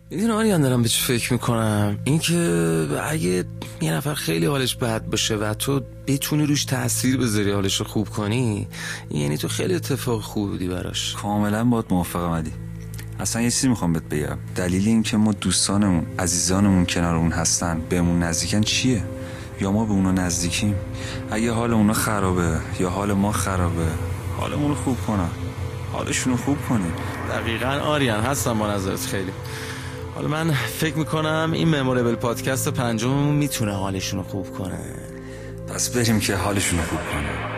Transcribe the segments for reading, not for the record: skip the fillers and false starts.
میدونی آریان دارم به چی فکر میکنم؟ اینکه اگه یه نفر خیلی حالش بد باشه و تو بتونی روش تأثیر بذاری حالش رو خوب کنی، یعنی تو خیلی اتفاق خوبی بودی براش. کاملا باهات موافقم علی. اصلا یه چیزی میخوام بهت بگم. دلیل این که ما دوستانمون عزیزانمون کنارمون هستن بهمون نزدیکن چیه؟ یا ما به اونا نزدیکیم؟ اگه حال اونا خرابه یا حال ما خرابه، حالمون رو خوب کنن، حالشون رو خوب کنیم. دقیقاً آریان، هستم با نظرت خیلی. حالا من فکر میکنم این مموریبل پادکست 5 میتونه حالشون رو خوب کنه. پس بریم که حالشون رو خوب کنه.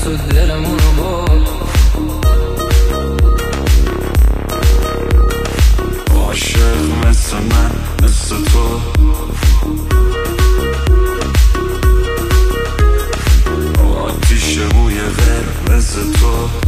تو دلمونو برد. عاشق مثل من مثل تو، آتیش موی قرمز تو.